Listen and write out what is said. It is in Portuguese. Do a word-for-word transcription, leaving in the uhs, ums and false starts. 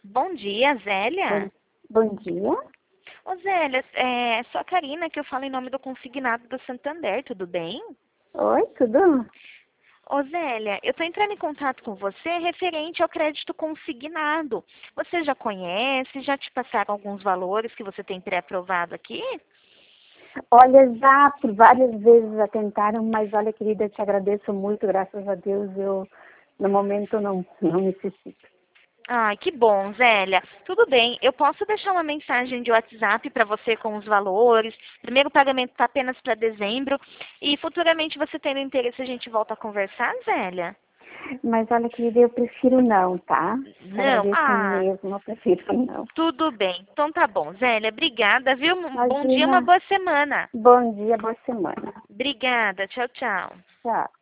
Bom dia, Bom, Zélia. bom dia. Ô, Zélia, é só a Karina que eu falo em nome do consignado do Santander, tudo bem? Oi, tudo? Ô, Zélia, eu estou entrando em contato com você referente ao crédito consignado. Você já conhece, já te passaram alguns valores que você tem pré-aprovado aqui? Olha, já por várias vezes já tentaram, mas olha, querida, eu te agradeço muito, graças a Deus, eu no momento não, não necessito. Ai, que bom, Zélia. Tudo bem, eu posso deixar uma mensagem de WhatsApp para você com os valores. Primeiro pagamento está apenas para dezembro. E futuramente você tendo interesse, a gente volta a conversar, Zélia? Mas olha, querida, eu prefiro não, tá? Te Não? agradeço Ah, mesmo, eu prefiro não. tudo bem. Então tá bom, Zélia. Obrigada, viu? Um bom dia, uma Imagina, boa semana. bom dia, boa semana. Obrigada. Tchau, tchau. Tchau.